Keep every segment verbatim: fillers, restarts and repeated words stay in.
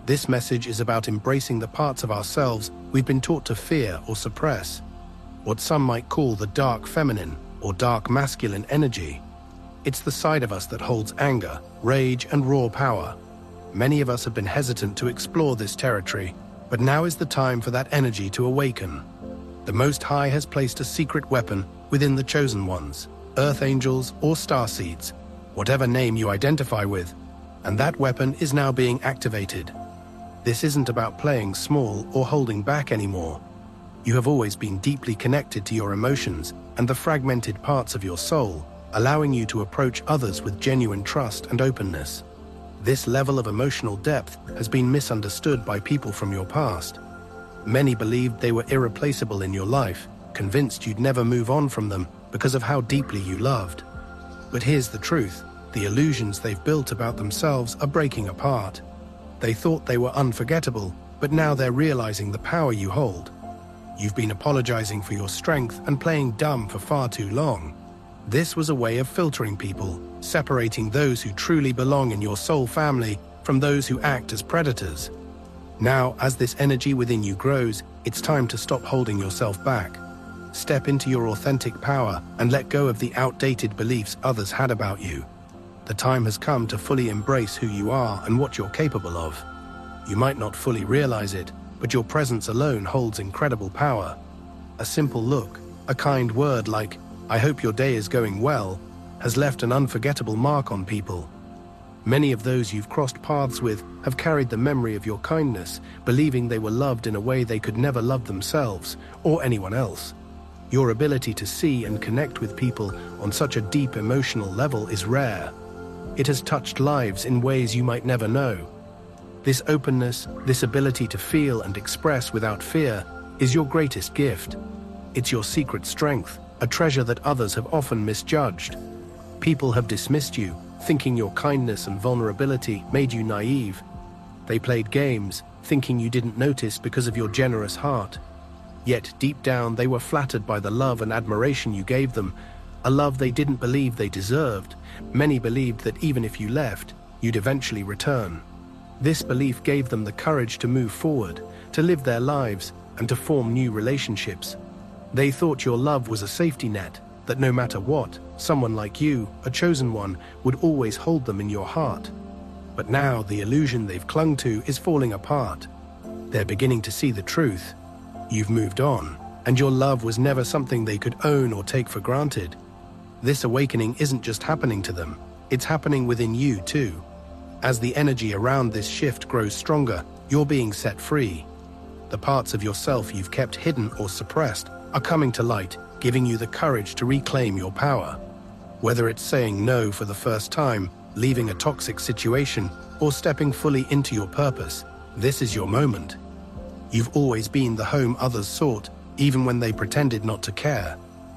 This message is about embracing the parts of ourselves we've been taught to fear or suppress, what some might call the dark feminine or dark masculine energy. It's the side of us that holds anger, rage, and raw power. Many of us have been hesitant to explore this territory, but now is the time for that energy to awaken. The Most High has placed a secret weapon within the chosen ones, earth angels or starseeds, whatever name you identify with, and that weapon is now being activated. This isn't about playing small or holding back anymore. You have always been deeply connected to your emotions and the fragmented parts of your soul, allowing you to approach others with genuine trust and openness. This level of emotional depth has been misunderstood by people from your past. Many believed they were irreplaceable in your life, convinced you'd never move on from them because of how deeply you loved. But here's the truth: the illusions they've built about themselves are breaking apart. They thought they were unforgettable, but now they're realizing the power you hold. You've been apologizing for your strength and playing dumb for far too long. This was a way of filtering people, separating those who truly belong in your soul family from those who act as predators. Now, as this energy within you grows, it's time to stop holding yourself back. Step into your authentic power and let go of the outdated beliefs others had about you. The time has come to fully embrace who you are and what you're capable of. You might not fully realize it, but your presence alone holds incredible power. A simple look, a kind word like, "I hope your day is going well," has left an unforgettable mark on people. Many of those you've crossed paths with have carried the memory of your kindness, believing they were loved in a way they could never love themselves or anyone else. Your ability to see and connect with people on such a deep emotional level is rare. It has touched lives in ways you might never know. This openness, this ability to feel and express without fear, is your greatest gift. It's your secret strength, a treasure that others have often misjudged. People have dismissed you, thinking your kindness and vulnerability made you naive. They played games, thinking you didn't notice because of your generous heart. Yet deep down they were flattered by the love and admiration you gave them, a love they didn't believe they deserved. Many believed that even if you left, you'd eventually return. This belief gave them the courage to move forward, to live their lives, and to form new relationships. They thought your love was a safety net, that no matter what, someone like you, a chosen one, would always hold them in your heart. But now the illusion they've clung to is falling apart. They're beginning to see the truth. You've moved on, and your love was never something they could own or take for granted. This awakening isn't just happening to them, it's happening within you too. As the energy around this shift grows stronger, you're being set free. The parts of yourself you've kept hidden or suppressed are coming to light, giving you the courage to reclaim your power. Whether it's saying no for the first time, leaving a toxic situation, or stepping fully into your purpose, this is your moment. You've always been the home others sought, even when they pretended not to care.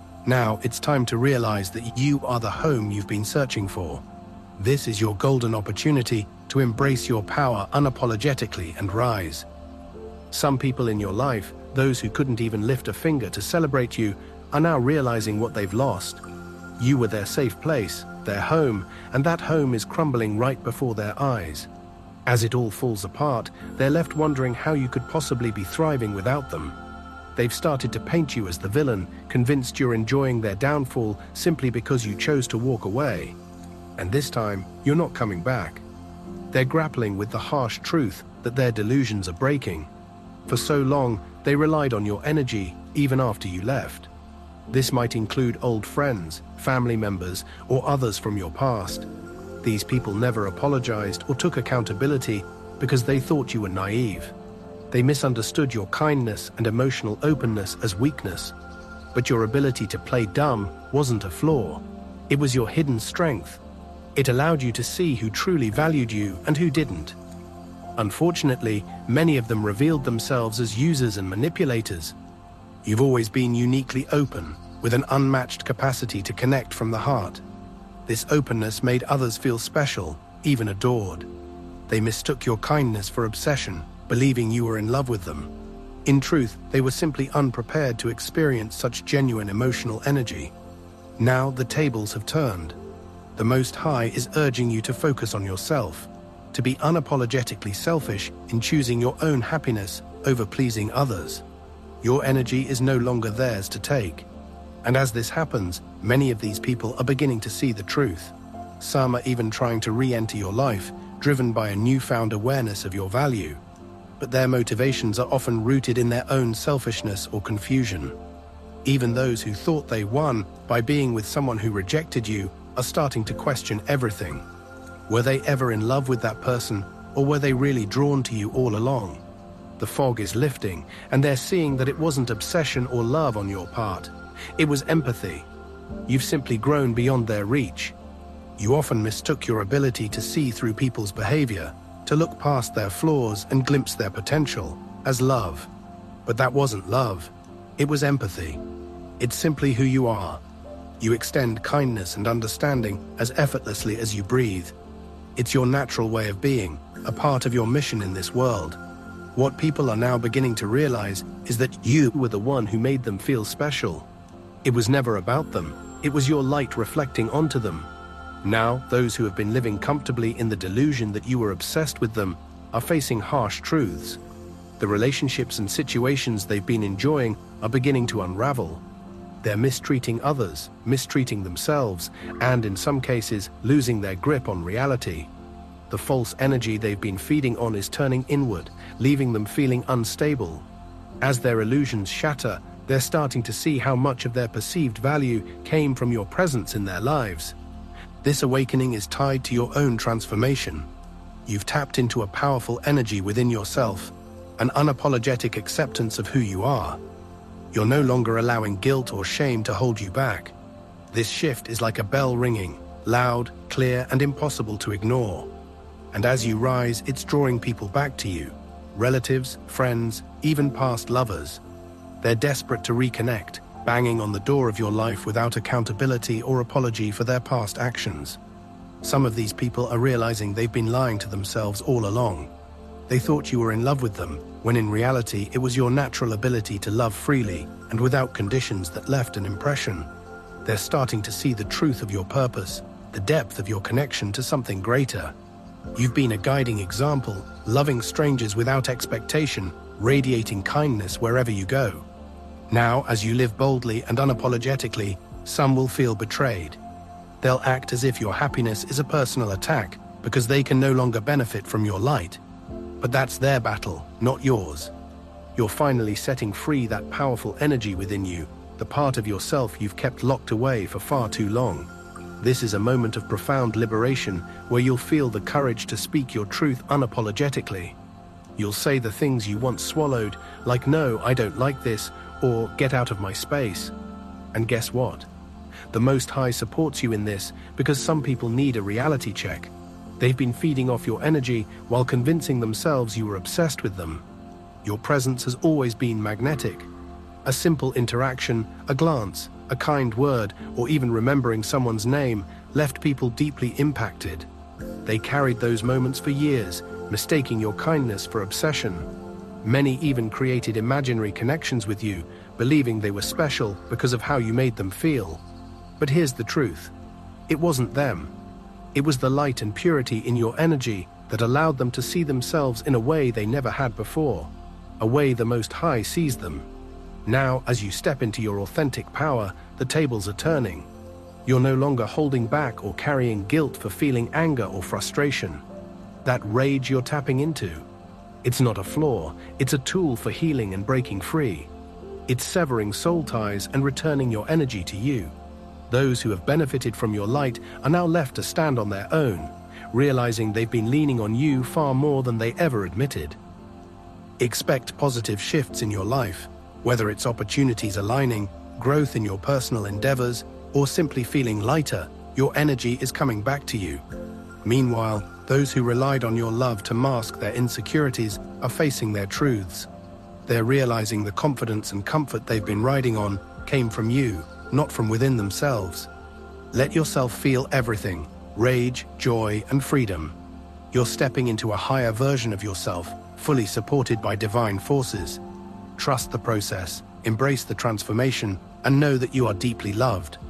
Now it's time to realize that you are the home you've been searching for. This is your golden opportunity to embrace your power unapologetically and rise. Some people in your life, those who couldn't even lift a finger to celebrate you, are now realizing what they've lost. You were their safe place, their home, and that home is crumbling right before their eyes. As it all falls apart, they're left wondering how you could possibly be thriving without them. They've started to paint you as the villain, convinced you're enjoying their downfall simply because you chose to walk away. And this time, you're not coming back. They're grappling with the harsh truth that their delusions are breaking. For so long, they relied on your energy, even after you left. This might include old friends, family members, or others from your past. These people never apologized or took accountability because they thought you were naive. They misunderstood your kindness and emotional openness as weakness. But your ability to play dumb wasn't a flaw. It was your hidden strength. It allowed you to see who truly valued you and who didn't. Unfortunately, many of them revealed themselves as users and manipulators. You've always been uniquely open, with an unmatched capacity to connect from the heart. This openness made others feel special, even adored. They mistook your kindness for obsession, believing you were in love with them. In truth, they were simply unprepared to experience such genuine emotional energy. Now the tables have turned. The Most High is urging you to focus on yourself. to be unapologetically selfish in choosing your own happiness over pleasing others. Your energy is no longer theirs to take. And as this happens, many of these people are beginning to see the truth. Some are even trying to re-enter your life, driven by a newfound awareness of your value. But their motivations are often rooted in their own selfishness or confusion. Even those who thought they won by being with someone who rejected you are starting to question everything. Were they ever in love with that person, or were they really drawn to you all along? The fog is lifting, and they're seeing that it wasn't obsession or love on your part. It was empathy. You've simply grown beyond their reach. You often mistook your ability to see through people's behavior, to look past their flaws and glimpse their potential, as love. But that wasn't love. It was empathy. It's simply who you are. You extend kindness and understanding as effortlessly as you breathe. It's your natural way of being, a part of your mission in this world. What people are now beginning to realize is that you were the one who made them feel special. It was never about them. It was your light reflecting onto them. Now, those who have been living comfortably in the delusion that you were obsessed with them are facing harsh truths. The relationships and situations they've been enjoying are beginning to unravel. They're mistreating others, mistreating themselves, and in some cases, losing their grip on reality. The false energy they've been feeding on is turning inward, leaving them feeling unstable. As their illusions shatter, they're starting to see how much of their perceived value came from your presence in their lives. This awakening is tied to your own transformation. You've tapped into a powerful energy within yourself, an unapologetic acceptance of who you are. You're no longer allowing guilt or shame to hold you back. This shift is like a bell ringing, loud, clear, and impossible to ignore. And as you rise, it's drawing people back to you. Relatives, friends, even past lovers. They're desperate to reconnect, banging on the door of your life without accountability or apology for their past actions. Some of these people are realizing they've been lying to themselves all along. They thought you were in love with them, when in reality it was your natural ability to love freely and without conditions that left an impression. They're starting to see the truth of your purpose, the depth of your connection to something greater. You've been a guiding example, loving strangers without expectation, radiating kindness wherever you go. Now, as you live boldly and unapologetically, some will feel betrayed. They'll act as if your happiness is a personal attack because they can no longer benefit from your light. But that's their battle, not yours. You're finally setting free that powerful energy within you, the part of yourself you've kept locked away for far too long. This is a moment of profound liberation where you'll feel the courage to speak your truth unapologetically. You'll say the things you once swallowed, like "No, I don't like this," or "Get out of my space." And guess what? The Most High supports you in this because some people need a reality check. They've been feeding off your energy while convincing themselves you were obsessed with them. Your presence has always been magnetic. A simple interaction, a glance, a kind word, or even remembering someone's name left people deeply impacted. They carried those moments for years, mistaking your kindness for obsession. Many even created imaginary connections with you, believing they were special because of how you made them feel. But here's the truth. It wasn't them. It was the light and purity in your energy that allowed them to see themselves in a way they never had before, a way the Most High sees them. Now, as you step into your authentic power, the tables are turning. You're no longer holding back or carrying guilt for feeling anger or frustration. That rage you're tapping into, it's not a flaw, it's a tool for healing and breaking free. It's severing soul ties and returning your energy to you. Those who have benefited from your light are now left to stand on their own, realizing they've been leaning on you far more than they ever admitted. Expect positive shifts in your life, whether it's opportunities aligning, growth in your personal endeavors, or simply feeling lighter. Your energy is coming back to you. Meanwhile, those who relied on your love to mask their insecurities are facing their truths. They're realizing the confidence and comfort they've been riding on came from you, not from within themselves. Let yourself feel everything: rage, joy, and freedom. You're stepping into a higher version of yourself, fully supported by divine forces. Trust the process, embrace the transformation, and know that you are deeply loved.